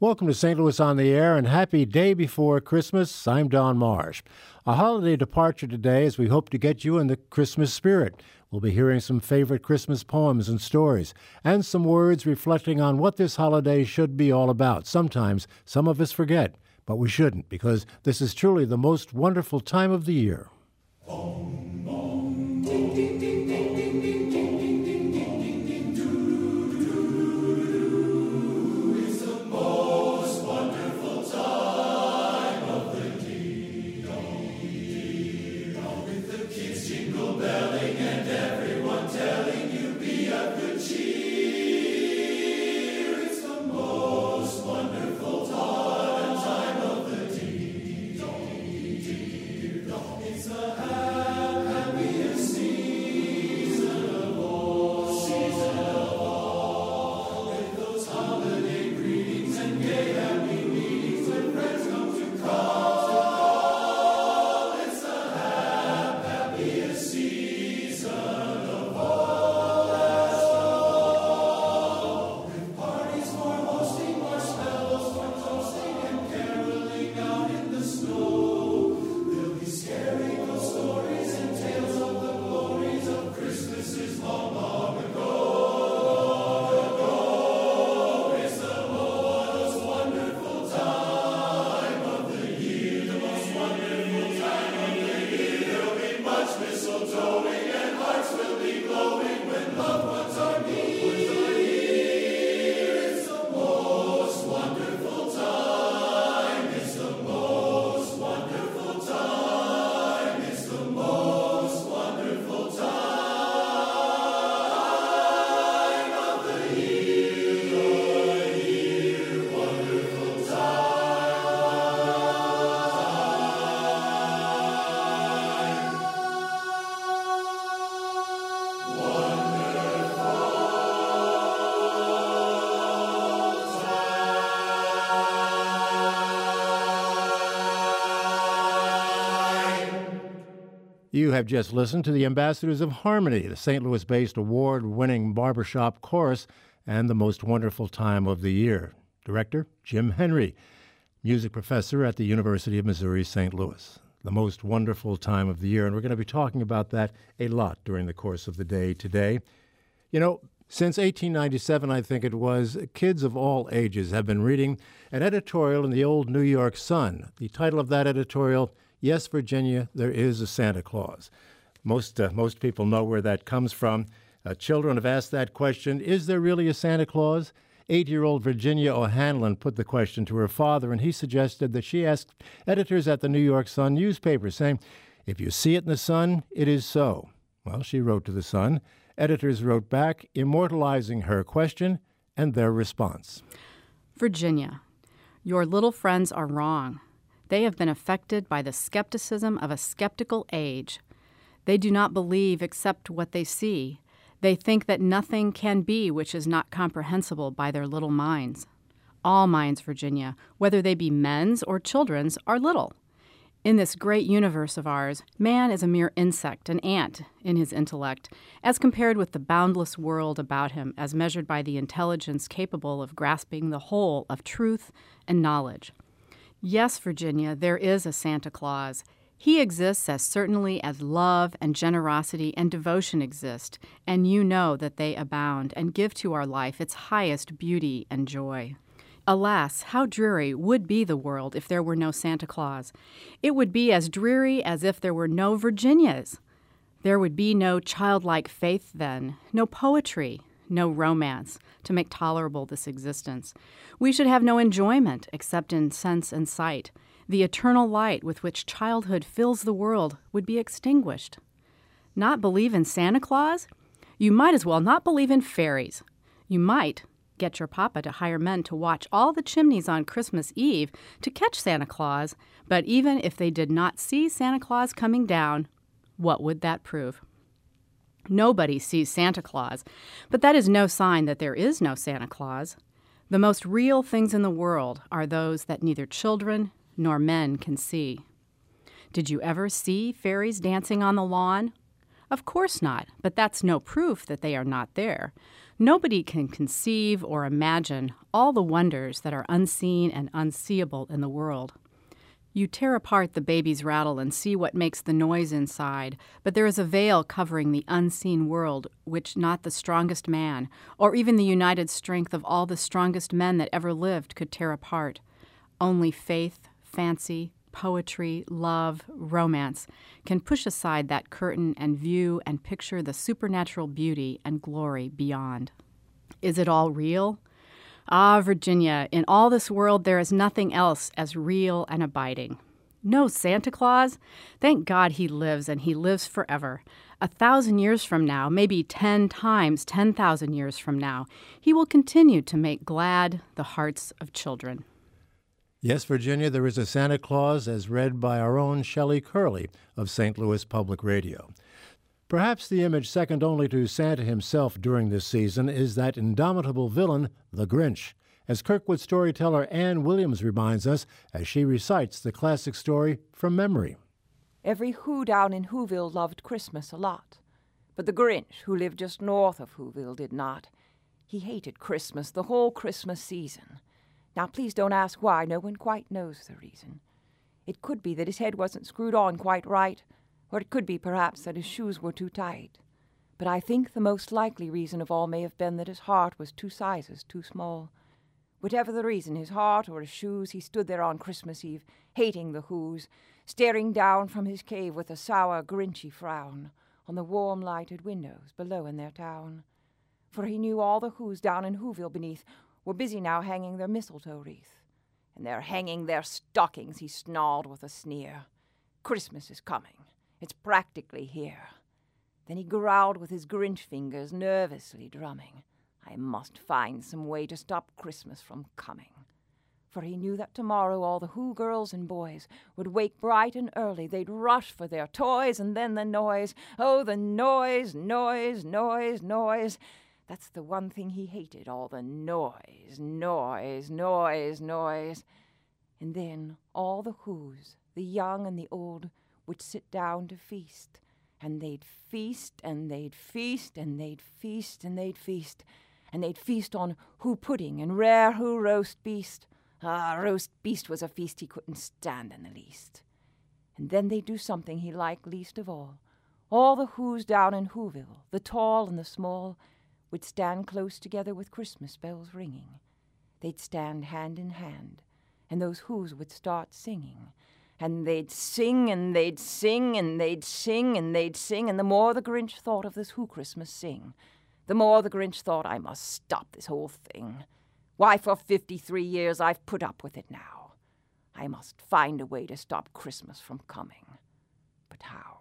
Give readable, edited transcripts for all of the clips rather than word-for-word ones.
Welcome to St. Louis on the Air and happy day before Christmas. I'm Don Marsh. A holiday departure today as we hope to get you in the Christmas spirit. We'll be hearing some favorite Christmas poems and stories and some words reflecting on what this holiday should be all about. Sometimes some of us forget, but we shouldn't because this is truly the most wonderful time of the year. You have just listened to the Ambassadors of Harmony, the St. Louis-based award-winning barbershop chorus, and the most wonderful time of the year. Director, Jim Henry, music professor at the University of Missouri, St. Louis. The most wonderful time of the year, and we're going to be talking about that a lot during the course of the day today. You know, since 1897, I think it was, kids of all ages have been reading an editorial in the old New York Sun. The title of that editorial, Yes, Virginia, There is a Santa Claus. Most people know where that comes from. Children have asked that question, is there really a Santa Claus? 8-year-old Virginia O'Hanlon put the question to her father, and he suggested that she ask editors at the New York Sun newspaper, saying, if you see it in the Sun, it is so. Well, she wrote to the Sun. Editors wrote back, immortalizing her question and their response. Virginia, your little friends are wrong. They have been affected by the skepticism of a skeptical age. They do not believe except what they see. They think that nothing can be which is not comprehensible by their little minds. All minds, Virginia, whether they be men's or children's, are little. In this great universe of ours, man is a mere insect, an ant, in his intellect, as compared with the boundless world about him, as measured by the intelligence capable of grasping the whole of truth and knowledge. Yes, Virginia, there is a Santa Claus. He exists as certainly as love and generosity and devotion exist, and you know that they abound and give to our life its highest beauty and joy. Alas, how dreary would be the world if there were no Santa Claus. It would be as dreary as if there were no Virginias. There would be no childlike faith then, no poetry, no romance to make tolerable this existence. We should have no enjoyment except in sense and sight. The eternal light with which childhood fills the world would be extinguished. Not believe in Santa Claus? You might as well not believe in fairies. You might get your papa to hire men to watch all the chimneys on Christmas Eve to catch Santa Claus, but even if they did not see Santa Claus coming down, what would that prove? Nobody sees Santa Claus, but that is no sign that there is no Santa Claus. The most real things in the world are those that neither children nor men can see. Did you ever see fairies dancing on the lawn? Of course not, but that's no proof that they are not there. Nobody can conceive or imagine all the wonders that are unseen and unseeable in the world. You tear apart the baby's rattle and see what makes the noise inside, but there is a veil covering the unseen world which not the strongest man, or even the united strength of all the strongest men that ever lived, could tear apart. Only faith, fancy, poetry, love, romance can push aside that curtain and view and picture the supernatural beauty and glory beyond. Is it all real? Ah, Virginia, in all this world there is nothing else as real and abiding. No Santa Claus? Thank God he lives, and he lives forever. 1,000 years from now, maybe 10 times 10,000 years from now, he will continue to make glad the hearts of children. Yes, Virginia, there is a Santa Claus, as read by our own Shelley Curley of St. Louis Public Radio. Perhaps the image second only to Santa himself during this season is that indomitable villain, the Grinch, as Kirkwood storyteller Ann Williams reminds us as she recites the classic story from memory. Every Who down in Whoville loved Christmas a lot, but the Grinch, who lived just north of Whoville, did not. He hated Christmas, the whole Christmas season. Now please don't ask why, no one quite knows the reason. It could be that his head wasn't screwed on quite right, or it could be, perhaps, that his shoes were too tight. But I think the most likely reason of all may have been that his heart was 2 sizes too small. Whatever the reason, his heart or his shoes, he stood there on Christmas Eve, hating the Whos, staring down from his cave with a sour, grinchy frown on the warm, lighted windows below in their town. For he knew all the Whos down in Whoville beneath were busy now hanging their mistletoe wreath. And they're hanging their stockings, he snarled with a sneer. Christmas is coming. It's practically here. Then he growled with his Grinch fingers, nervously drumming. I must find some way to stop Christmas from coming. For he knew that tomorrow all the Who girls and boys would wake bright and early. They'd rush for their toys, and then the noise. Oh, the noise, noise, noise, noise. That's the one thing he hated, all the noise, noise, noise, noise. And then all the Whos, the young and the old, would sit down to feast. And they'd feast, and they'd feast, and they'd feast, and they'd feast. And they'd feast on Who pudding and rare Who roast beast. Ah, roast beast was a feast he couldn't stand in the least. And then they'd do something he liked least of all. All the Whos down in Whoville, the tall and the small, would stand close together with Christmas bells ringing. They'd stand hand in hand, and those Whos would start singing. And they'd sing, and they'd sing, and they'd sing, and they'd sing, and the more the Grinch thought of this Who Christmas sing, the more the Grinch thought, I must stop this whole thing. Why, for 53 years I've put up with it now. I must find a way to stop Christmas from coming. But how?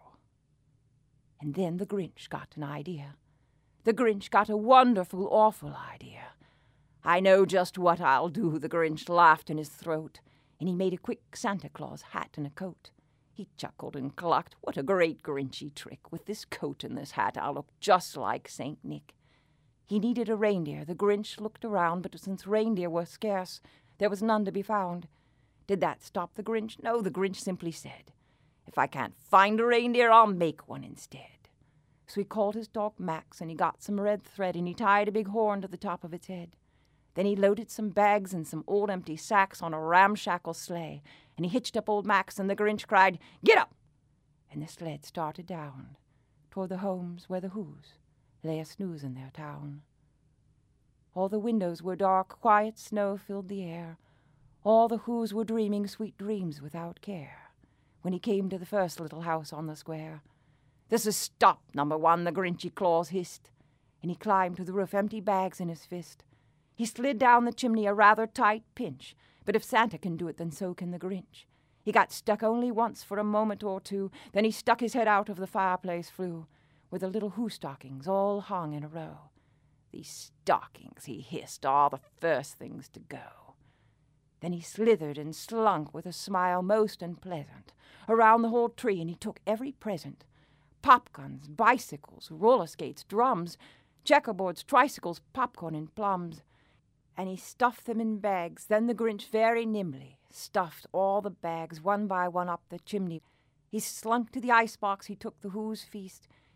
And then the Grinch got an idea. The Grinch got a wonderful, awful idea. I know just what I'll do, the Grinch laughed in his throat, and he made a quick Santa Claus hat and a coat. He chuckled and clucked, what a great Grinchy trick. With this coat and this hat I'll look just like St. Nick. He needed a reindeer. The Grinch looked around, but since reindeer were scarce, there was none to be found. Did that stop the Grinch? No, the Grinch simply said, if I can't find a reindeer, I'll make one instead. So he called his dog Max, and he got some red thread, and he tied a big horn to the top of its head. Then he loaded some bags and some old empty sacks on a ramshackle sleigh, and he hitched up old Max, and the Grinch cried, get up! And the sled started down toward the homes where the Whos lay a-snooze in their town. All the windows were dark, quiet snow filled the air. All the Whos were dreaming sweet dreams without care. When he came to the first little house on the square, this is stop, number one, the Grinchy Claus hissed, and he climbed to the roof, empty bags in his fist. He slid down the chimney, a rather tight pinch, but if Santa can do it, then so can the Grinch. He got stuck only once for a moment or two, then he stuck his head out of the fireplace flue, where the little Who stockings all hung in a row. These stockings, he hissed, are the first things to go. Then he slithered and slunk with a smile most unpleasant around the whole tree, and he took every present. Popguns, bicycles, roller skates, drums, checkerboards, tricycles, popcorn, and plums. And he stuffed them in bags. Then the Grinch very nimbly stuffed all the bags one by one up the chimney. He slunk to the icebox. He took the Who's feast.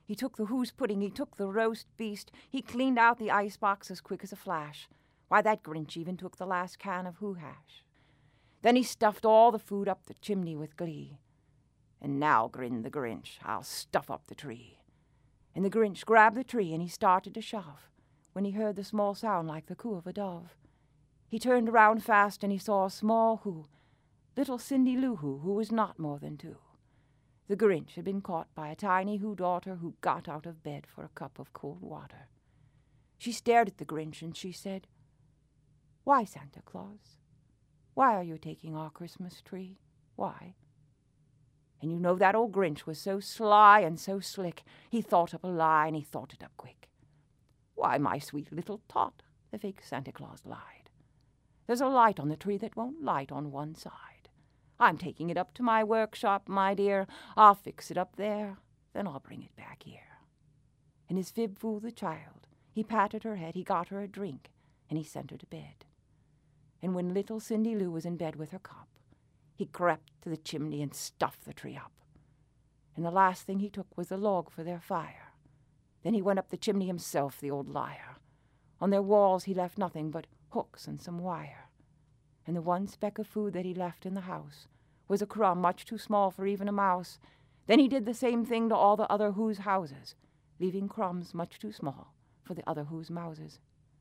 He took the Who's pudding, he took the roast beast, he cleaned out the icebox as quick as a flash. Why, that Grinch even took the last can of Who hash. Then he stuffed all the food up the chimney with glee. And now, grinned the Grinch, I'll stuff up the tree. And the Grinch grabbed the tree and he started to shove, when he heard the small sound like the coo of a dove. He turned around fast and he saw a small Who, little Cindy Lou Who was not more than 2. The Grinch had been caught by a tiny Who daughter who got out of bed for a cup of cold water. She stared at the Grinch and she said, "Why, Santa Claus? Why are you taking our Christmas tree? Why?" And you know that old Grinch was so sly and so slick, he thought up a lie and he thought it up quick. "Why, my sweet little tot," the fake Santa Claus lied. "There's a light on the tree that won't light on one side. I'm taking it up to my workshop, my dear. I'll fix it up there, then I'll bring it back here." And his fib fooled the child. He patted her head, he got her a drink, and he sent her to bed. And when little Cindy Lou was in bed with her cup, he crept to the chimney and stuffed the tree up. And the last thing he took was the log for their fire. Then he went up the chimney himself, the old liar. On their walls he left nothing but hooks and some wire. And the one speck of food that he left in the house was a crumb much too small for even a mouse. Then he did the same thing to all the other Who's houses, leaving crumbs much too small for the other Who's mouses.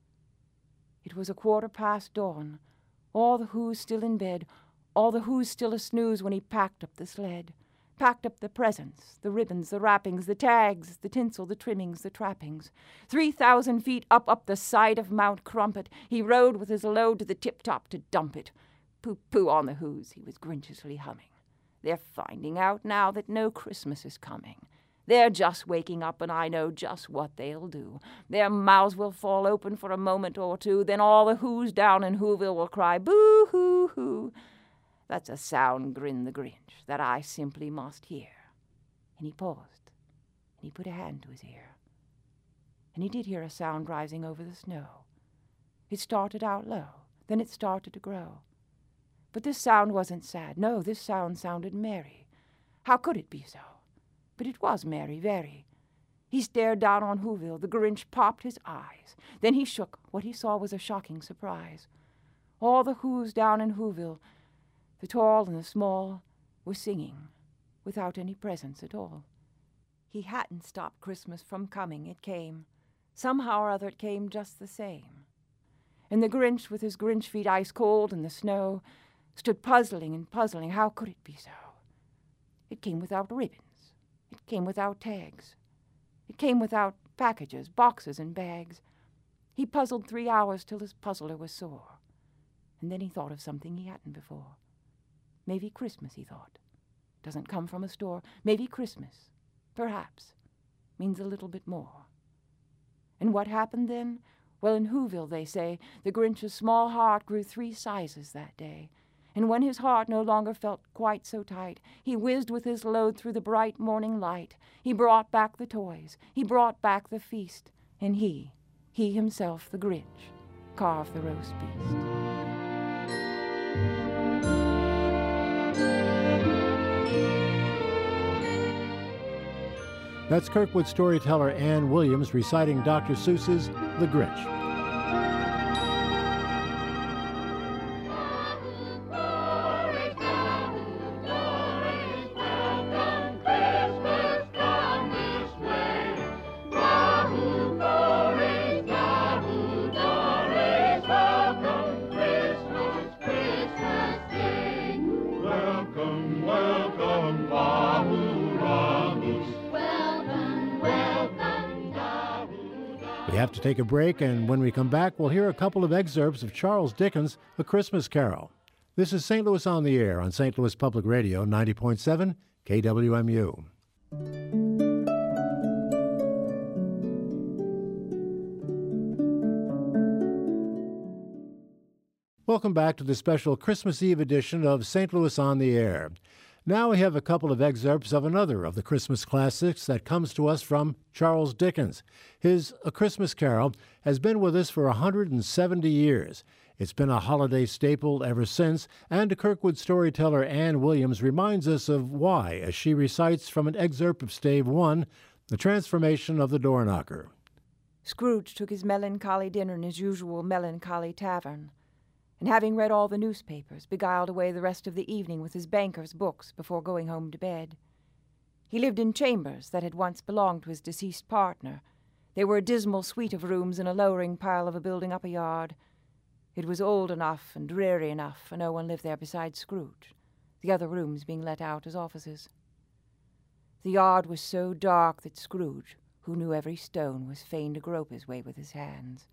It was 1/4 dawn, all the Who's still in bed, all the Who's still a snooze when he packed up the sled, packed up the presents, the ribbons, the wrappings, the tags, the tinsel, the trimmings, the trappings. 3,000 feet up the side of Mount Crumpet, he rode with his load to the tip-top to dump it. Pooh-pooh on the Who's, he was grinchiously humming. They're finding out now that no Christmas is coming. They're just waking up, and I know just what they'll do. Their mouths will fall open for a moment or two, then all the Who's down in Whoville will cry, "Boo-hoo-hoo." That's a sound, grinned the Grinch, that I simply must hear. And he paused, and he put a hand to his ear. And he did hear a sound rising over the snow. It started out low, then it started to grow. But this sound wasn't sad. No, this sound sounded merry. How could it be so? But it was merry, very. He stared down on Whoville. The Grinch popped his eyes. Then he shook. What he saw was a shocking surprise. All the Who's down in Whoville, the tall and the small, were singing, without any presents at all. He hadn't stopped Christmas from coming. It came. Somehow or other it came just the same. And the Grinch, with his Grinch feet ice cold in the snow, stood puzzling and puzzling. How could it be so? It came without ribbons. It came without tags. It came without packages, boxes, and bags. He puzzled 3 hours till his puzzler was sore. And then he thought of something he hadn't before. Maybe Christmas, he thought, doesn't come from a store. Maybe Christmas, perhaps, means a little bit more. And what happened then? Well, in Whoville, they say, the Grinch's small heart grew 3 sizes that day. And when his heart no longer felt quite so tight, he whizzed with his load through the bright morning light. He brought back the toys. He brought back the feast. And he himself, the Grinch, carved the roast beast. That's Kirkwood storyteller Ann Williams reciting Dr. Seuss's The Grinch. We have to take a break, and when we come back, we'll hear a couple of excerpts of Charles Dickens' A Christmas Carol. This is St. Louis on the Air on St. Louis Public Radio, 90.7 KWMU. Welcome back to the special Christmas Eve edition of St. Louis on the Air. Now we have a couple of excerpts of another of the Christmas classics that comes to us from Charles Dickens. His A Christmas Carol has been with us for 170 years. It's been a holiday staple ever since, and Kirkwood storyteller Ann Williams reminds us of why as she recites from an excerpt of Stave 1, The transformation of the door knocker. Scrooge took his melancholy dinner in his usual melancholy tavern, and having read all the newspapers, beguiled away the rest of the evening with his banker's books before going home to bed. He lived in chambers that had once belonged to his deceased partner. They were a dismal suite of rooms in a lowering pile of a building up a yard. It was old enough and dreary enough, and no one lived there besides Scrooge, the other rooms being let out as offices. The yard was so dark that Scrooge, who knew every stone, was fain to grope his way with his hands.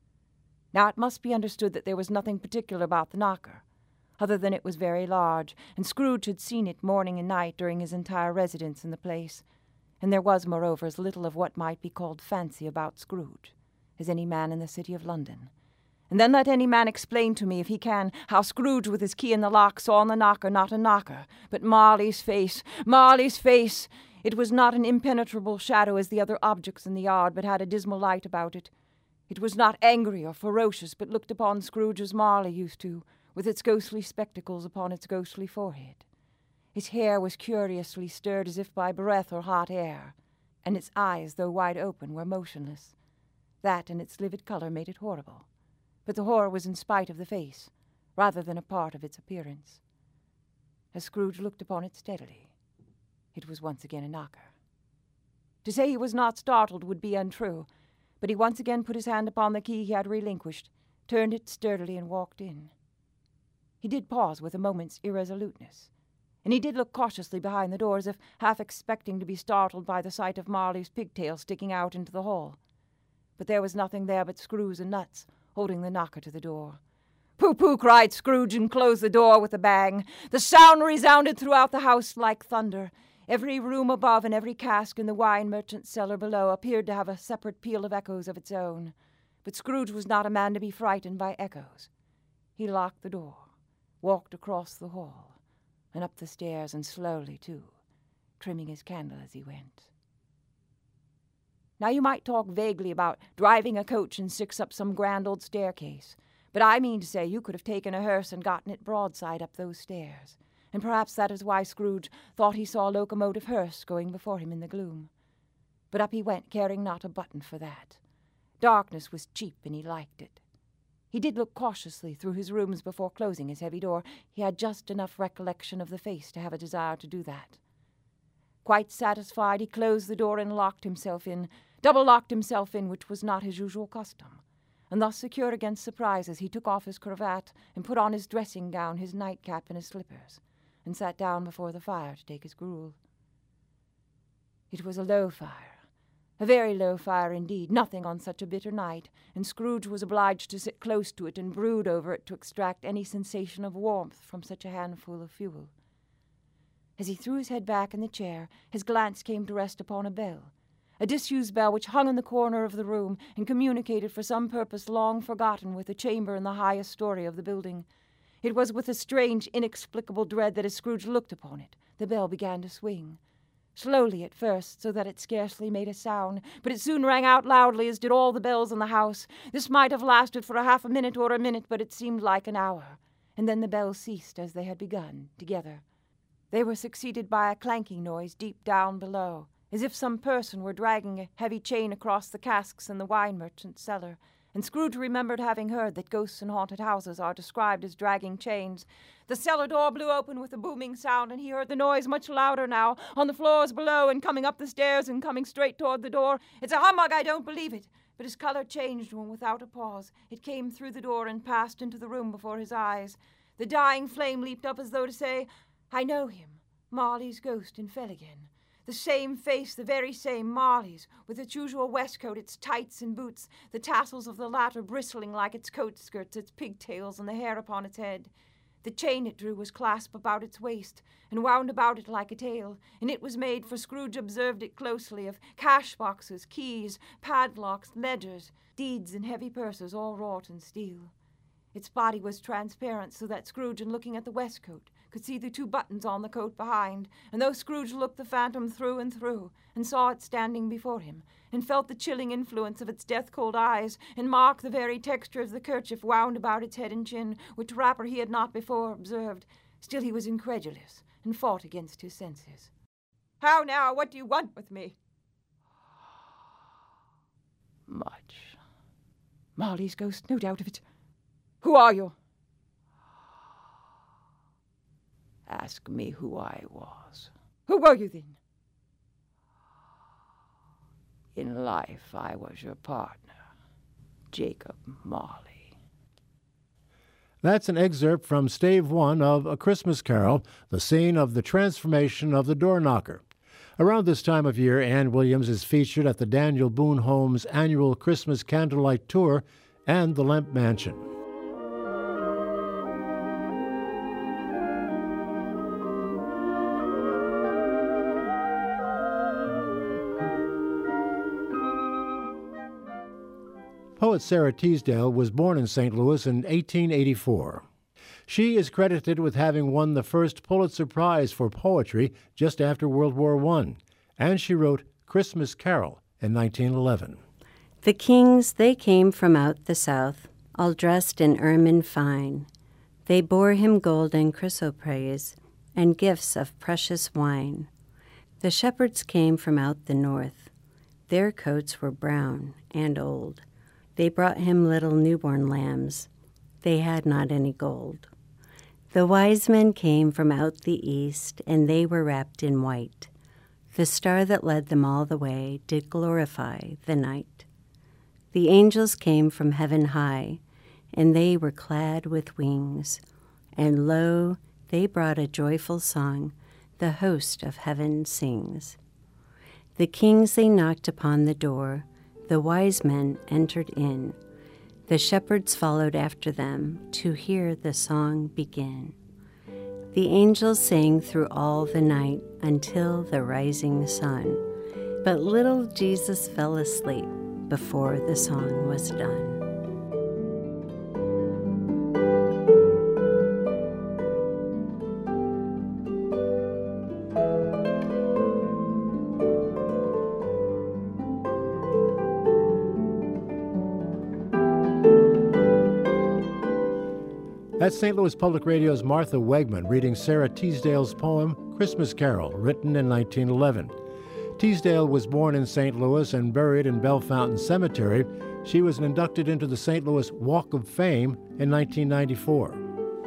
Now it must be understood that there was nothing particular about the knocker, other than it was very large, and Scrooge had seen it morning and night during his entire residence in the place, and there was, moreover, as little of what might be called fancy about Scrooge as any man in the city of London. And then let any man explain to me, if he can, how Scrooge with his key in the lock saw on the knocker not a knocker, but Marley's face, Marley's face. It was not an impenetrable shadow as the other objects in the yard, but had a dismal light about it. It was not angry or ferocious, but looked upon Scrooge as Marley used to, with its ghostly spectacles upon its ghostly forehead. Its hair was curiously stirred as if by breath or hot air, and its eyes, though wide open, were motionless. That and its livid color made it horrible, but the horror was in spite of the face, rather than a part of its appearance. As Scrooge looked upon it steadily, it was once again a knocker. To say he was not startled would be untrue, but he once again put his hand upon the key he had relinquished, turned it sturdily, and walked in. He did pause with a moment's irresoluteness, and he did look cautiously behind the door as if half expecting to be startled by the sight of Marley's pigtail sticking out into the hall. But there was nothing there but screws and nuts, holding the knocker to the door. "Pooh-pooh!" cried Scrooge, and closed the door with a bang. The sound resounded throughout the house like thunder. Every room above and every cask in the wine merchant's cellar below appeared to have a separate peal of echoes of its own. But Scrooge was not a man to be frightened by echoes. He locked the door, walked across the hall, and up the stairs, and slowly, too, trimming his candle as he went. Now you might talk vaguely about driving a coach and six up some grand old staircase, but I mean to say you could have taken a hearse and gotten it broadside up those stairs, and perhaps that is why Scrooge thought he saw a locomotive hearse going before him in the gloom. But up he went, caring not a button for that. Darkness was cheap, and he liked it. He did look cautiously through his rooms before closing his heavy door. He had just enough recollection of the face to have a desire to do that. Quite satisfied, he closed the door and double-locked himself in, which was not his usual custom. And thus secure against surprises, he took off his cravat and put on his dressing gown, his nightcap, and his slippers, and sat down before the fire to take his gruel. It was a low fire, a very low fire indeed, nothing on such a bitter night, and Scrooge was obliged to sit close to it and brood over it to extract any sensation of warmth from such a handful of fuel. As he threw his head back in the chair, his glance came to rest upon a bell, a disused bell which hung in the corner of the room and communicated for some purpose long forgotten with a chamber in the highest story of the building. It was with a strange, inexplicable dread that as Scrooge looked upon it, the bell began to swing. Slowly at first, so that it scarcely made a sound, but it soon rang out loudly, as did all the bells in the house. This might have lasted for a half a minute or a minute, but it seemed like an hour, and then the bells ceased as they had begun, together. They were succeeded by a clanking noise deep down below, as if some person were dragging a heavy chain across the casks in the wine merchant's cellar, and Scrooge remembered having heard that ghosts in haunted houses are described as dragging chains. The cellar door blew open with a booming sound, and he heard the noise much louder now, on the floors below, and coming up the stairs and coming straight toward the door. "It's a humbug, I don't believe it." But his color changed when, without a pause, it came through the door and passed into the room before his eyes. The dying flame leaped up as though to say, "I know him, Marley's ghost, and fell again. The same face, the very same, Marley's, with its usual waistcoat, its tights and boots, the tassels of the latter bristling like its coat skirts, its pigtails, and the hair upon its head. The chain it drew was clasped about its waist, and wound about it like a tail, and it was made, for Scrooge observed it closely, of cash-boxes, keys, padlocks, ledgers, deeds, and heavy purses, all wrought in steel. Its body was transparent, so that Scrooge, in looking at the waistcoat, could see the 2 buttons on the coat behind, and though Scrooge looked the phantom through and through, and saw it standing before him, and felt the chilling influence of its death-cold eyes, and marked the very texture of the kerchief wound about its head and chin, which wrapper he had not before observed, still he was incredulous, and fought against his senses. "How now? What do you want with me?" Much. Molly's ghost, no doubt of it. Who are you? Ask me who I was. Who were you then? In life, I was your partner, Jacob Marley. That's an excerpt from Stave 1 of A Christmas Carol, the scene of the transformation of the door knocker. Around this time of year, Ann Williams is featured at the Daniel Boone Home's annual Christmas Candlelight Tour and the Lemp Mansion. Poet Sarah Teasdale was born in St. Louis in 1884. She is credited with having won the first Pulitzer Prize for poetry just after World War I, and she wrote Christmas Carol in 1911. The kings, they came from out the south, all dressed in ermine fine. They bore him gold and chrysoprase, and gifts of precious wine. The shepherds came from out the north. Their coats were brown and old. They brought him little newborn lambs. They had not any gold. The wise men came from out the east, and they were wrapped in white. The star that led them all the way did glorify the night. The angels came from heaven high, and they were clad with wings. And lo, they brought a joyful song, the host of heaven sings. The kings, they knocked upon the door. The wise men entered in. The shepherds followed after them to hear the song begin. The angels sang through all the night until the rising sun. But little Jesus fell asleep before the song was done. That's St. Louis Public Radio's Martha Wegman reading Sarah Teasdale's poem, Christmas Carol, written in 1911. Teasdale was born in St. Louis and buried in Bellefontaine Cemetery. She was inducted into the St. Louis Walk of Fame in 1994.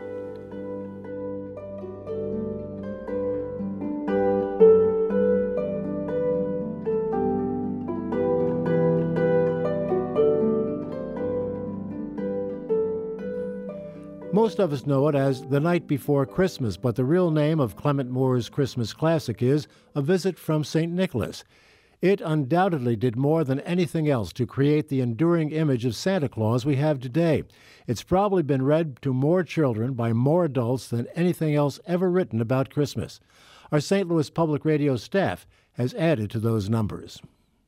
Most of us know it as The Night Before Christmas, but the real name of Clement Moore's Christmas classic is A Visit from St. Nicholas. It undoubtedly did more than anything else to create the enduring image of Santa Claus we have today. It's probably been read to more children by more adults than anything else ever written about Christmas. Our St. Louis Public Radio staff has added to those numbers.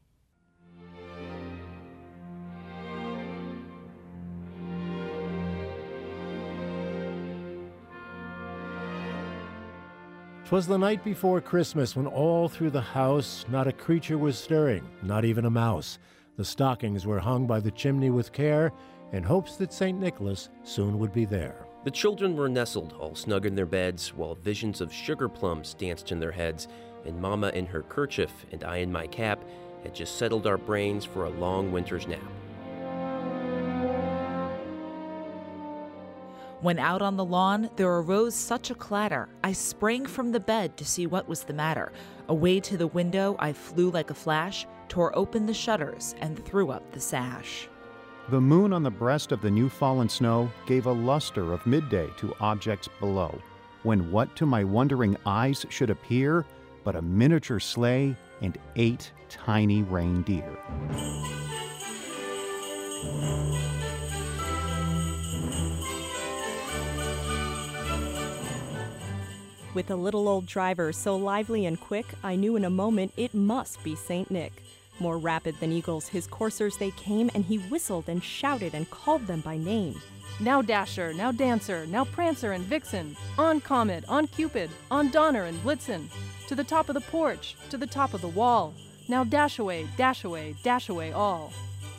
"'Twas the night before Christmas when all through the house not a creature was stirring, not even a mouse. The stockings were hung by the chimney with care in hopes that St. Nicholas soon would be there. The children were nestled all snug in their beds while visions of sugar plums danced in their heads, and Mama in her kerchief and I in my cap had just settled our brains for a long winter's nap. When out on the lawn, there arose such a clatter, I sprang from the bed to see what was the matter. Away to the window I flew like a flash, tore open the shutters, and threw up the sash. The moon on the breast of the new-fallen snow gave a luster of midday to objects below, when what to my wondering eyes should appear but a miniature sleigh and 8 tiny reindeer. With a little old driver so lively and quick, I knew in a moment it must be St. Nick. More rapid than eagles, his coursers they came, and he whistled and shouted and called them by name. Now Dasher, now Dancer, now Prancer and Vixen, on Comet, on Cupid, on Donner and Blitzen, to the top of the porch, to the top of the wall. Now dash away, dash away, dash away all.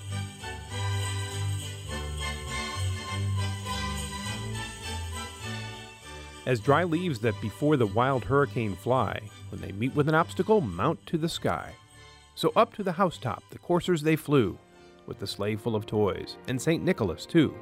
As dry leaves that before the wild hurricane fly, when they meet with an obstacle, mount to the sky. So up to the housetop the coursers they flew, with the sleigh full of toys, and St. Nicholas, too.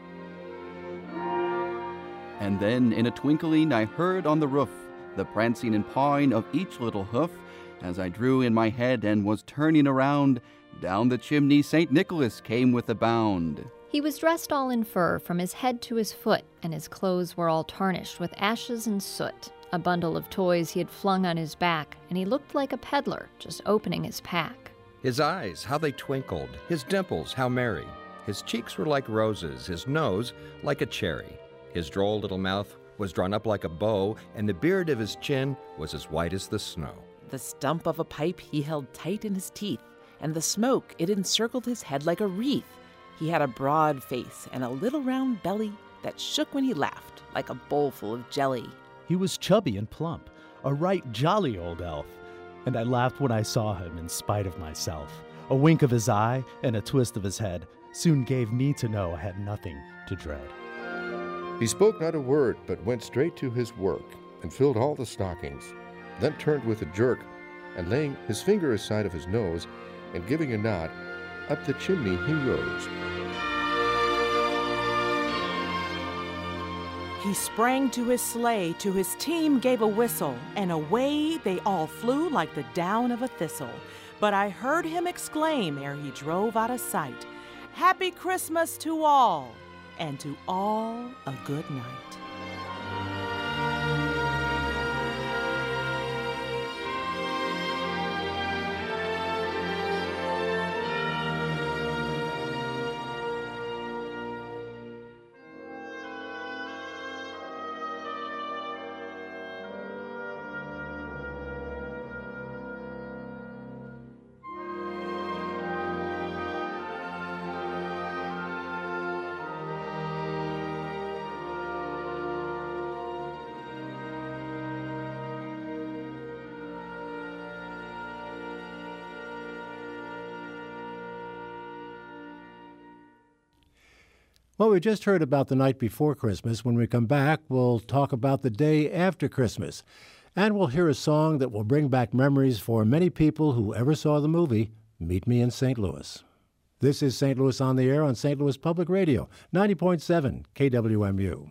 And then in a twinkling I heard on the roof the prancing and pawing of each little hoof. As I drew in my head and was turning around, down the chimney St. Nicholas came with a bound. He was dressed all in fur from his head to his foot, and his clothes were all tarnished with ashes and soot. A bundle of toys he had flung on his back, and he looked like a peddler just opening his pack. His eyes, how they twinkled, his dimples, how merry. His cheeks were like roses, his nose like a cherry. His droll little mouth was drawn up like a bow, and the beard of his chin was as white as the snow. The stump of a pipe he held tight in his teeth, and the smoke, it encircled his head like a wreath. He had a broad face and a little round belly that shook when he laughed like a bowlful of jelly. He was chubby and plump, a right jolly old elf, and I laughed when I saw him in spite of myself. A wink of his eye and a twist of his head soon gave me to know I had nothing to dread. He spoke not a word, but went straight to his work, and filled all the stockings, then turned with a jerk, and laying his finger aside of his nose, and giving a nod, up the chimney he rose. He sprang to his sleigh, to his team gave a whistle, and away they all flew like the down of a thistle. But I heard him exclaim ere he drove out of sight, "Happy Christmas to all, and to all a good night." Well, we just heard about the night before Christmas. When we come back, we'll talk about the day after Christmas. And we'll hear a song that will bring back memories for many people who ever saw the movie Meet Me in St. Louis. This is St. Louis on the Air on St. Louis Public Radio, 90.7 KWMU.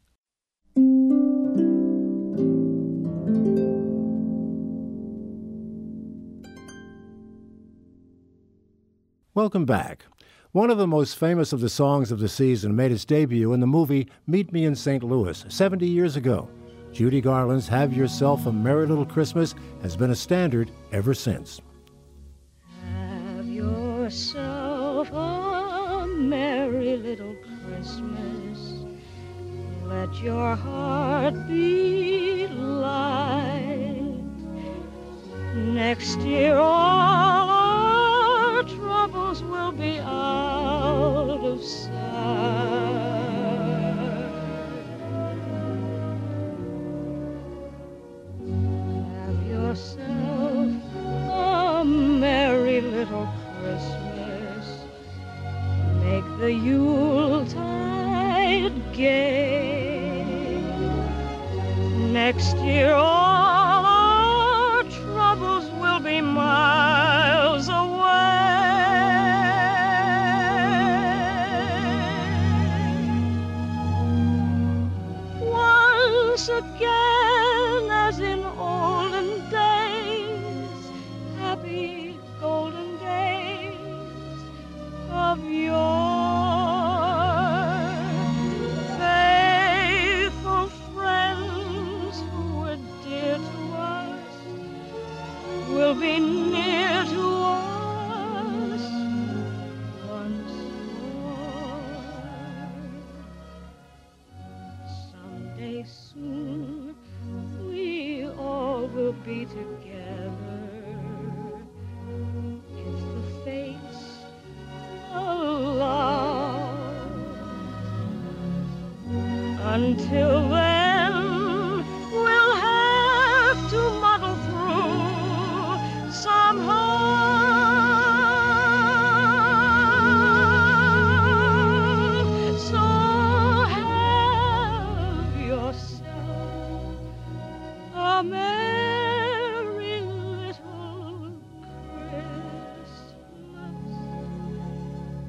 Welcome back. One of the most famous of the songs of the season made its debut in the movie Meet Me in St. Louis 70 years ago. Judy Garland's Have Yourself a Merry Little Christmas has been a standard ever since. Have yourself a merry little Christmas. Let your heart be light. Next year all our troubles will be out of sight. Have yourself a merry little Christmas. Make the Yuletide gay. Next year all our troubles will be miles away. Once again, as in olden days, happy golden days of yore, faithful friends who were dear to us will be near to us once more. Someday soon we all will be together if the fates allow. Until then, we'll have to muddle through somehow. So have yourself a merry little Christmas.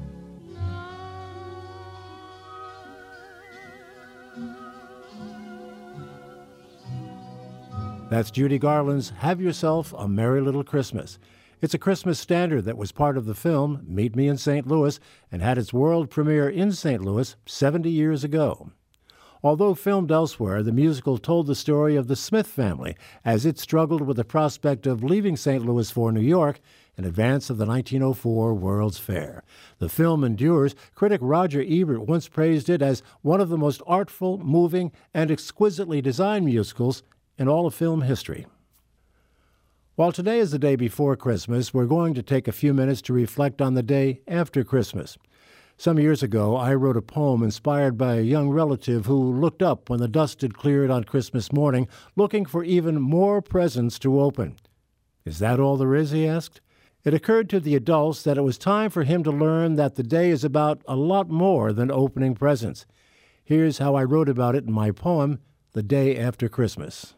That's Judy Garland's Have Yourself a Merry Little Christmas. It's a Christmas standard that was part of the film Meet Me in St. Louis and had its world premiere in St. Louis 70 years ago. Although filmed elsewhere, the musical told the story of the Smith family as it struggled with the prospect of leaving St. Louis for New York in advance of the 1904 World's Fair. The film endures. Critic Roger Ebert once praised it as one of the most artful, moving, and exquisitely designed musicals in all of film history. While today is the day before Christmas, we're going to take a few minutes to reflect on the day after Christmas. Some years ago, I wrote a poem inspired by a young relative who looked up when the dust had cleared on Christmas morning, looking for even more presents to open. Is that all there is, he asked? It occurred to the adults that it was time for him to learn that the day is about a lot more than opening presents. Here's how I wrote about it in my poem, The Day After Christmas.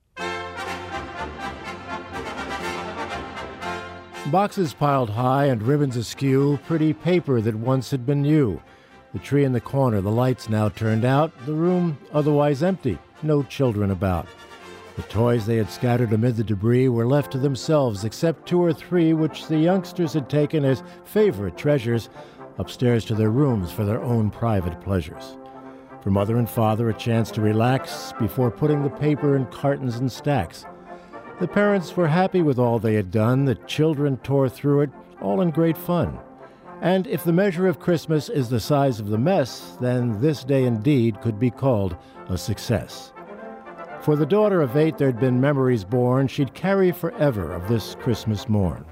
Boxes piled high and ribbons askew, pretty paper that once had been new. The tree in the corner, the lights now turned out, the room otherwise empty, no children about. The toys they had scattered amid the debris were left to themselves, except 2 or 3 which the youngsters had taken as favorite treasures upstairs to their rooms for their own private pleasures. For mother and father, a chance to relax before putting the paper in cartons and stacks. The parents were happy with all they had done. The children tore through it, all in great fun. And if the measure of Christmas is the size of the mess, then this day indeed could be called a success. For the daughter of 8 there'd been memories born she'd carry forever of this Christmas morn.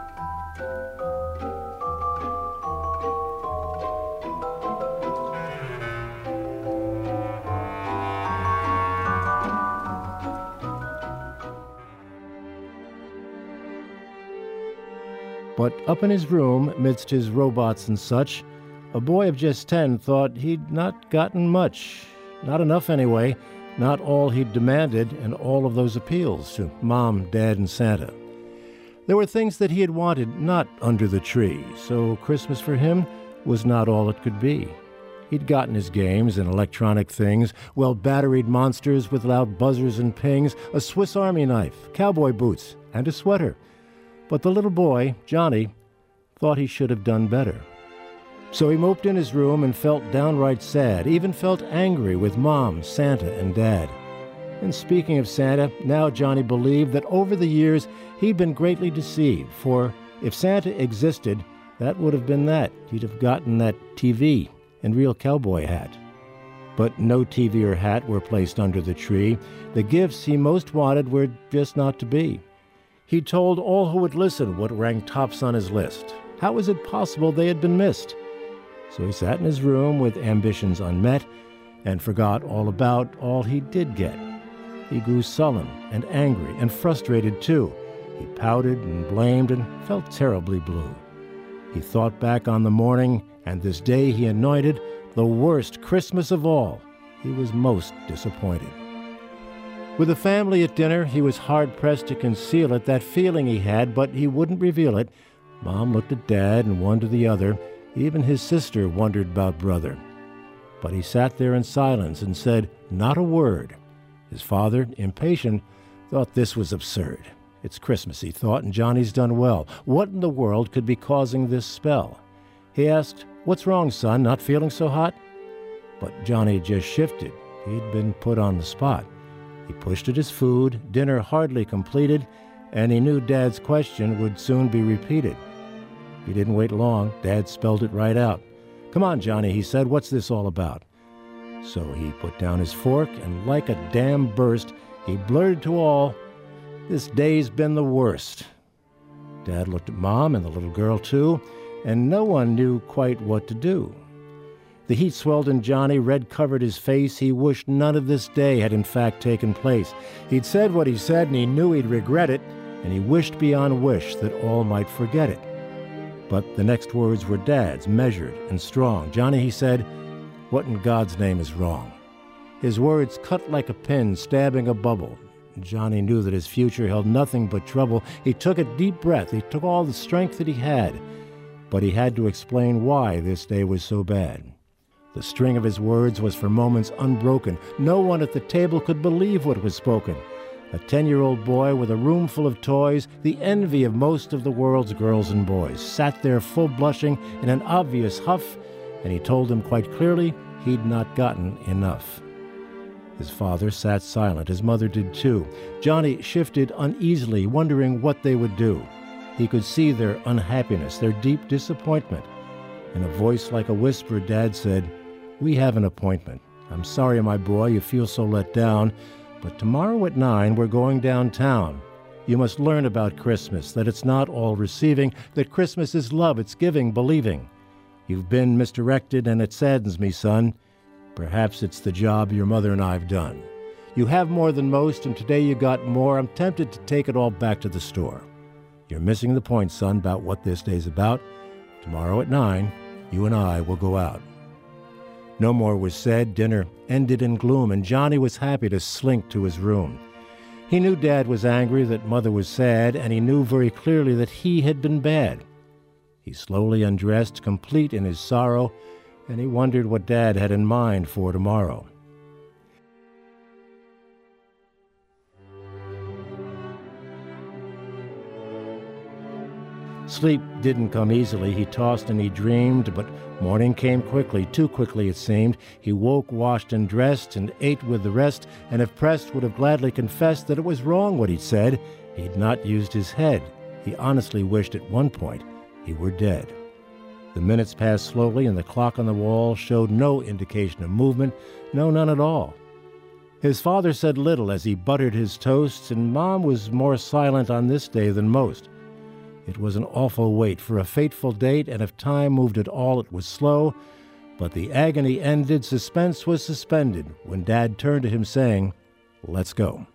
But up in his room, amidst his robots and such, a boy of just 10 thought he'd not gotten much. Not enough anyway, not all he'd demanded and all of those appeals to Mom, Dad, and Santa. There were things that he had wanted not under the tree, so Christmas for him was not all it could be. He'd gotten his games and electronic things, well-batteried monsters with loud buzzers and pings, a Swiss Army knife, cowboy boots, and a sweater. But the little boy, Johnny, thought he should have done better. So he moped in his room and felt downright sad, even felt angry with Mom, Santa, and Dad. And speaking of Santa, now Johnny believed that over the years he'd been greatly deceived, for if Santa existed, that would have been that. He'd have gotten that TV and real cowboy hat. But no TV or hat were placed under the tree. The gifts he most wanted were just not to be. He told all who would listen what ranked tops on his list. How was it possible they had been missed? So he sat in his room with ambitions unmet and forgot all about all he did get. He grew sullen and angry and frustrated too. He pouted and blamed and felt terribly blue. He thought back on the morning and this day he anointed the worst Christmas of all. He was most disappointed. With the family at dinner, he was hard-pressed to conceal it, that feeling he had, but he wouldn't reveal it. Mom looked at Dad and one to the other. Even his sister wondered about brother. But he sat there in silence and said not a word. His father, impatient, thought this was absurd. It's Christmas, he thought, and Johnny's done well. What in the world could be causing this spell? He asked, "What's wrong, son? Not feeling so hot?" But Johnny just shifted. He'd been put on the spot. He pushed at his food, dinner hardly completed, and he knew Dad's question would soon be repeated. He didn't wait long. Dad spelled it right out. "Come on, Johnny," he said, "what's this all about?" So he put down his fork, and like a dam burst, he blurted to all, "This day's been the worst." Dad looked at Mom and the little girl too, and no one knew quite what to do. The heat swelled in Johnny, red covered his face. He wished none of this day had in fact taken place. He'd said what he said, and he knew he'd regret it, and he wished beyond wish that all might forget it. But the next words were Dad's, measured and strong. "Johnny," he said, "what in God's name is wrong?" His words cut like a pin, stabbing a bubble. Johnny knew that his future held nothing but trouble. He took a deep breath. He took all the strength that he had. But he had to explain why this day was so bad. The string of his words was for moments unbroken. No one at the table could believe what was spoken. A 10-year-old boy with a room full of toys, the envy of most of the world's girls and boys, sat there full blushing in an obvious huff, and he told them quite clearly he'd not gotten enough. His father sat silent. His mother did too. Johnny shifted uneasily, wondering what they would do. He could see their unhappiness, their deep disappointment. In a voice like a whisper, Dad said, "We have an appointment. I'm sorry, my boy, you feel so let down, but tomorrow at 9 we're going downtown. You must learn about Christmas, that it's not all receiving, that Christmas is love, it's giving, believing. You've been misdirected, and it saddens me, son. Perhaps it's the job your mother and I've done. You have more than most, and today you got more. I'm tempted to take it all back to the store. You're missing the point, son, about what this day's about. Tomorrow at 9, you and I will go out." No more was said. Dinner ended in gloom, and Johnny was happy to slink to his room. He knew Dad was angry, that Mother was sad, and he knew very clearly that he had been bad. He slowly undressed, complete in his sorrow, and he wondered what Dad had in mind for tomorrow. Sleep didn't come easily. He tossed and he dreamed, but morning came quickly, too quickly it seemed. He woke, washed and dressed, and ate with the rest, and if pressed would have gladly confessed that it was wrong what he'd said. He'd not used his head. He honestly wished at one point he were dead. The minutes passed slowly, and the clock on the wall showed no indication of movement, no, none at all. His father said little as he buttered his toasts, and Mom was more silent on this day than most. It was an awful wait for a fateful date, and if time moved at all, it was slow. But the agony ended, suspense was suspended, when Dad turned to him saying, "Let's go."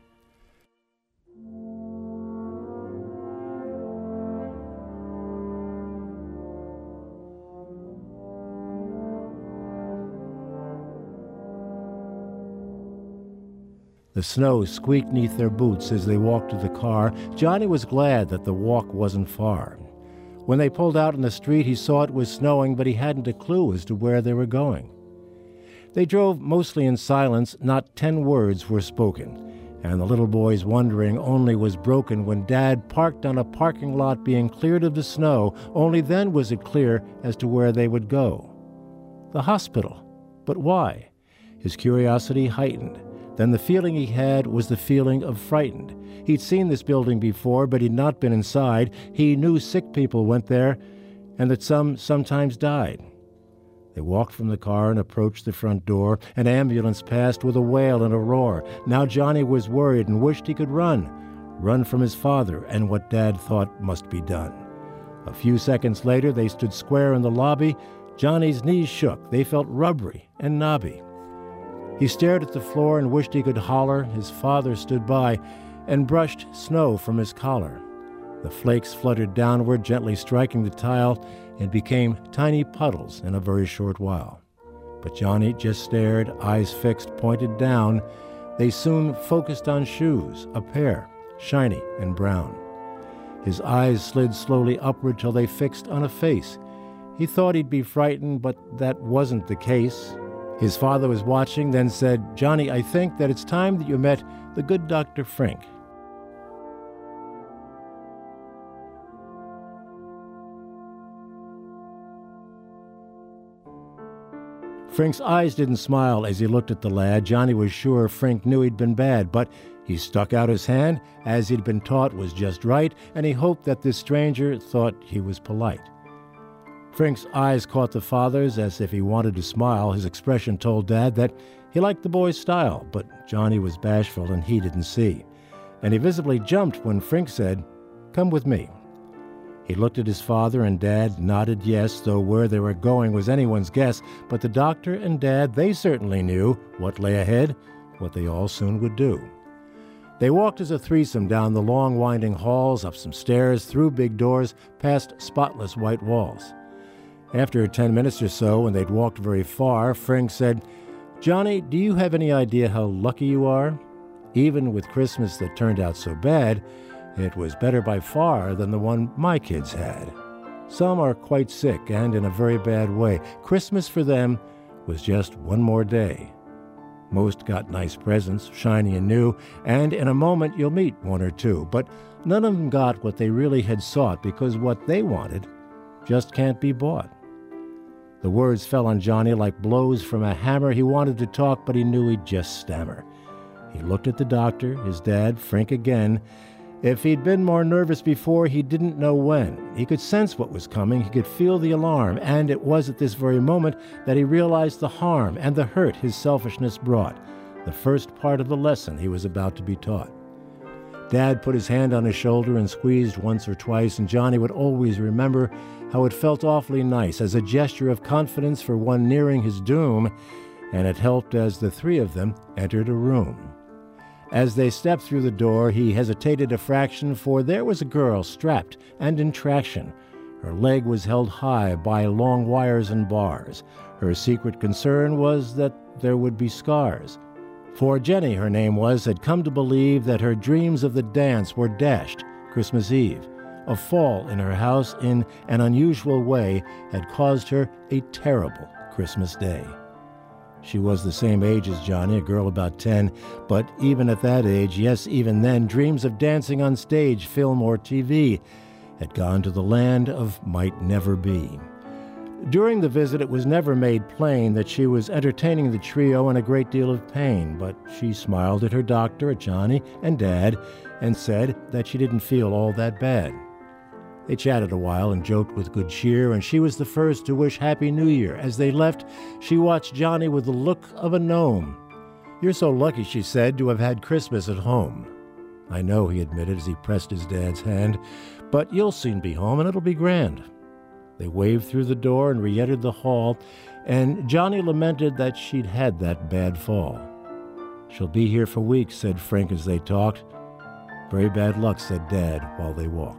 The snow squeaked neath their boots as they walked to the car. Johnny was glad that the walk wasn't far. When they pulled out in the street, he saw it was snowing, but he hadn't a clue as to where they were going. They drove mostly in silence. Not 10 words were spoken, and the little boy's wondering only was broken when Dad parked on a parking lot being cleared of the snow. Only then was it clear as to where they would go. The hospital. But why? His curiosity heightened. Then the feeling he had was the feeling of frightened. He'd seen this building before, but he'd not been inside. He knew sick people went there, and that some sometimes died. They walked from the car and approached the front door. An ambulance passed with a wail and a roar. Now Johnny was worried and wished he could run from his father and what Dad thought must be done. A few seconds later, they stood square in the lobby. Johnny's knees shook. They felt rubbery and knobby. He stared at the floor and wished he could holler. His father stood by and brushed snow from his collar. The flakes fluttered downward, gently striking the tile, and became tiny puddles in a very short while. But Johnny just stared, eyes fixed, pointed down. They soon focused on shoes, a pair, shiny and brown. His eyes slid slowly upward till they fixed on a face. He thought he'd be frightened, but that wasn't the case. His father was watching, then said, "Johnny, I think that it's time that you met the good Dr. Frink." Frink's eyes didn't smile as he looked at the lad. Johnny was sure Frink knew he'd been bad, but he stuck out his hand, as he'd been taught was just right, and he hoped that this stranger thought he was polite. Frink's eyes caught the father's as if he wanted to smile. His expression told Dad that he liked the boy's style, but Johnny was bashful and he didn't see. And he visibly jumped when Frink said, "Come with me." He looked at his father, and Dad nodded yes, though where they were going was anyone's guess. But the doctor and Dad, they certainly knew what lay ahead, what they all soon would do. They walked as a threesome down the long winding halls, up some stairs, through big doors, past spotless white walls. After 10 minutes or so, when they'd walked very far, Frink said, "Johnny, do you have any idea how lucky you are? Even with Christmas that turned out so bad, it was better by far than the one my kids had. Some are quite sick and in a very bad way. Christmas for them was just one more day. Most got nice presents, shiny and new, and in a moment you'll meet one or two. But none of them got what they really had sought, because what they wanted just can't be bought. The words fell on Johnny like blows from a hammer. He wanted to talk, but he knew he'd just stammer. He looked at the doctor, his dad, Frank again. If he'd been more nervous before, he didn't know when. He could sense what was coming. He could feel the alarm, and it was at this very moment that he realized the harm and the hurt his selfishness brought, the first part of the lesson he was about to be taught. Dad put his hand on his shoulder and squeezed once or twice, and Johnny would always remember how it felt awfully nice as a gesture of confidence for one nearing his doom, and it helped as the three of them entered a room. As they stepped through the door, he hesitated a fraction, for there was a girl strapped and in traction. Her leg was held high by long wires and bars. Her secret concern was that there would be scars. For Jenny, her name was, had come to believe that her dreams of the dance were dashed Christmas Eve. A fall in her house in an unusual way had caused her a terrible Christmas Day. She was the same age as Johnny, a girl about 10, but even at that age, yes, even then, dreams of dancing on stage, film, or TV had gone to the land of might never be. During the visit, it was never made plain that she was entertaining the trio in a great deal of pain, but she smiled at her doctor, at Johnny and Dad, and said that she didn't feel all that bad. They chatted a while and joked with good cheer, and she was the first to wish Happy New Year. As they left, she watched Johnny with the look of a gnome. "You're so lucky," she said, "to have had Christmas at home." "I know," he admitted as he pressed his dad's hand, "but you'll soon be home, and it'll be grand." They waved through the door and re-entered the hall, and Johnny lamented that she'd had that bad fall. "She'll be here for weeks," said Frank as they talked. "Very bad luck," said Dad while they walked.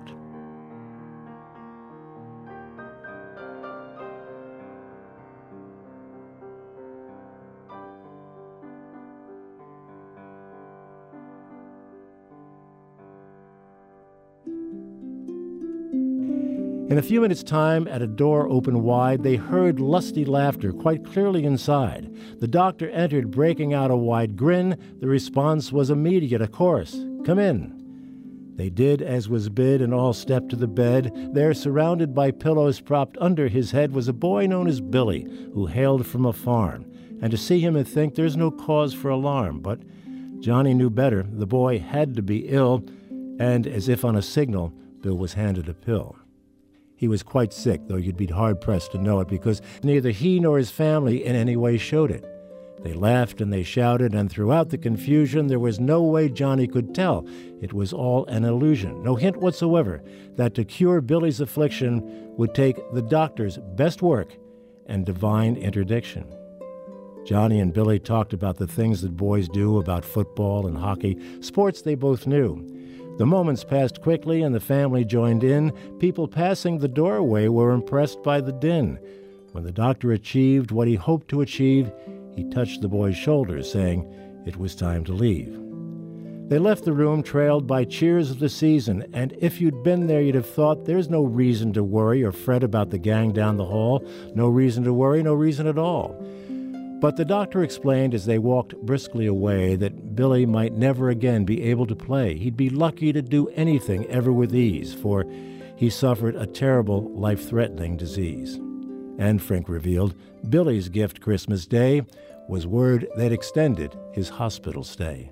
In a few minutes' time, at a door open wide, they heard lusty laughter quite clearly inside. The doctor entered, breaking out a wide grin. The response was immediate, of course. "Come in." They did as was bid, and all stepped to the bed. There, surrounded by pillows propped under his head, was a boy known as Billy, who hailed from a farm. And to see him and think there's no cause for alarm. But Johnny knew better. The boy had to be ill, and as if on a signal, Bill was handed a pill. He was quite sick, though you'd be hard-pressed to know it, because neither he nor his family in any way showed it. They laughed and they shouted, and throughout the confusion there was no way Johnny could tell. It was all an illusion, no hint whatsoever that to cure Billy's affliction would take the doctor's best work and divine interdiction. Johnny and Billy talked about the things that boys do, about football and hockey, sports they both knew. The moments passed quickly, and the family joined in. People passing the doorway were impressed by the din. When the doctor achieved what he hoped to achieve, he touched the boy's shoulder, saying it was time to leave. They left the room trailed by cheers of the season, and if you'd been there, you'd have thought there's no reason to worry or fret about the gang down the hall. No reason to worry, no reason at all. But the doctor explained as they walked briskly away that Billy might never again be able to play. He'd be lucky to do anything ever with ease, for he suffered a terrible, life-threatening disease. And Frank revealed Billy's gift Christmas Day was word that extended his hospital stay.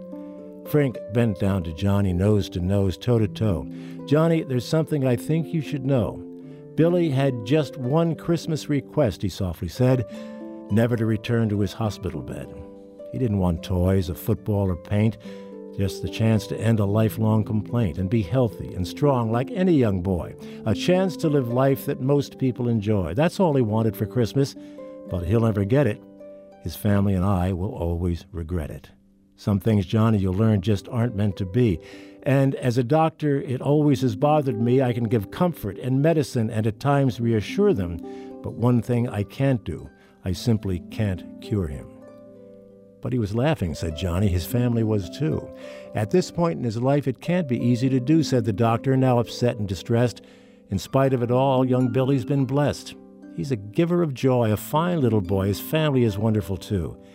Frank bent down to Johnny, nose to nose, toe to toe. "Johnny, there's something I think you should know. Billy had just one Christmas request," he softly said, "never to return to his hospital bed. He didn't want toys, a football, or paint, just the chance to end a lifelong complaint and be healthy and strong like any young boy, a chance to live life that most people enjoy. That's all he wanted for Christmas, but he'll never get it. His family and I will always regret it. Some things, Johnny, you'll learn just aren't meant to be. And as a doctor, it always has bothered me. I can give comfort and medicine and at times reassure them, but one thing I can't do, I simply can't cure him." But he was laughing, said Johnny. His family was too. "At this point in his life, it can't be easy to do," said the doctor, now upset and distressed. "In spite of it all, young Billy's been blessed. He's a giver of joy, a fine little boy. His family is wonderful too.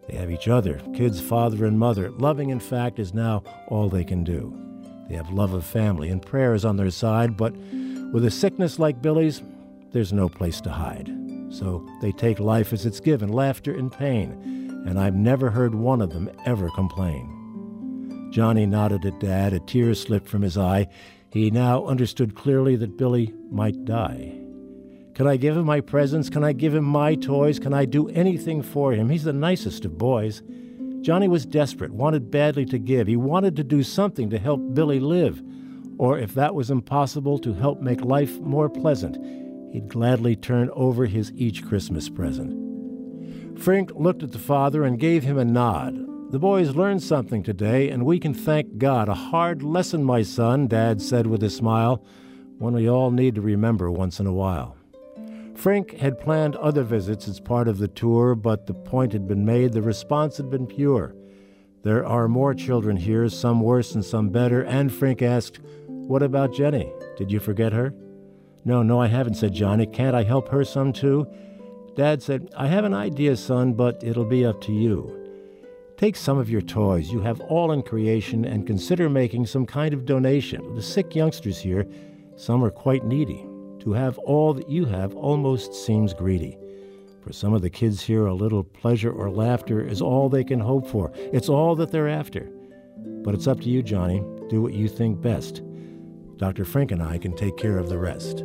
They have each other, kids, father and mother. Loving, in fact, is now all they can do. They have love of family and prayers on their side, but with a sickness like Billy's, there's no place to hide. So they take life as it's given, laughter and pain, and I've never heard one of them ever complain. Johnny nodded at Dad. A tear slipped from his eye. He now understood clearly that Billy might die. Can I give him my presents? Can I give him my toys? Can I do anything for him? He's the nicest of boys. Johnny was desperate, wanted badly to give. He wanted to do something to help Billy live, or if that was impossible, to help make life more pleasant. He'd gladly turn over his each Christmas present. Frink looked at the father and gave him a nod. The boys learned something today, and we can thank God. A hard lesson, my son, Dad said with a smile, one we all need to remember once in a while. Frink had planned other visits as part of the tour, but the point had been made, the response had been pure. There are more children here, some worse and some better, and Frink asked, "What about Jenny? Did you forget her?" No, I haven't," said Johnny. "Can't I help her some too?" Dad said, "I have an idea, son, but it'll be up to you. Take some of your toys you have all in creation and consider making some kind of donation. The sick youngsters here, some are quite needy. To have all that you have almost seems greedy. For some of the kids here, a little pleasure or laughter is all they can hope for. It's all that they're after. But it's up to you, Johnny. Do what you think best. Dr. Frink and I can take care of the rest."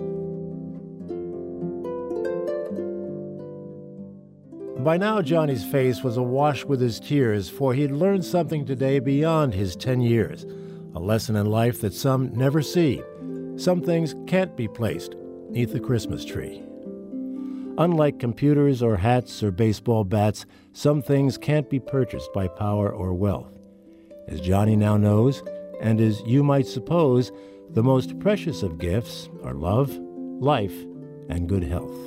By now, Johnny's face was awash with his tears, for he had learned something today beyond his 10 years, a lesson in life that some never see. Some things can't be placed neath the Christmas tree. Unlike computers or hats or baseball bats, some things can't be purchased by power or wealth. As Johnny now knows, and as you might suppose, the most precious of gifts are love, life, and good health.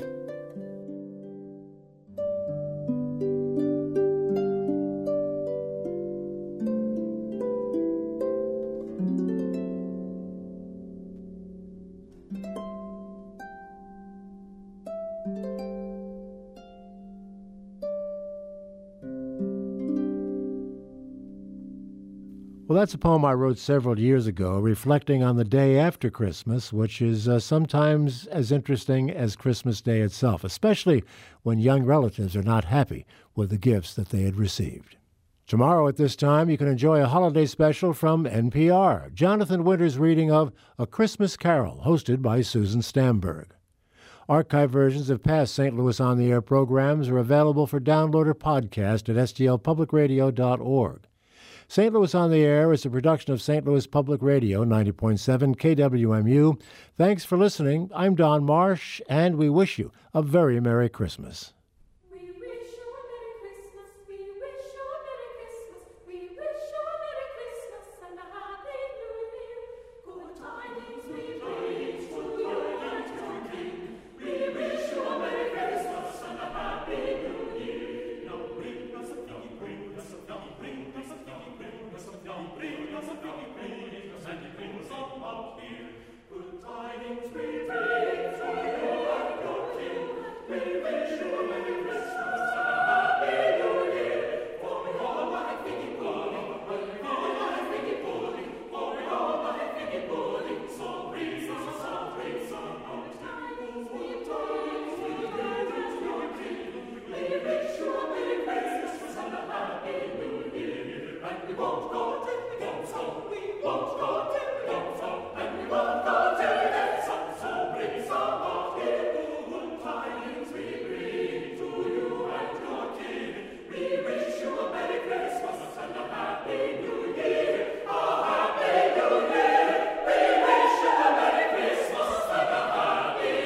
Well, that's a poem I wrote several years ago, reflecting on the day after Christmas, which is sometimes as interesting as Christmas Day itself, especially when young relatives are not happy with the gifts that they had received. Tomorrow at this time, you can enjoy a holiday special from NPR, Jonathan Winter's reading of A Christmas Carol, hosted by Susan Stamberg. Archive versions of past St. Louis On the Air programs are available for download or podcast at stlpublicradio.org. St. Louis on the Air is a production of St. Louis Public Radio, 90.7 KWMU. Thanks for listening. I'm Don Marsh, and we wish you a very Merry Christmas.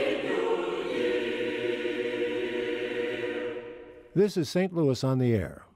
This is St. Louis on the Air.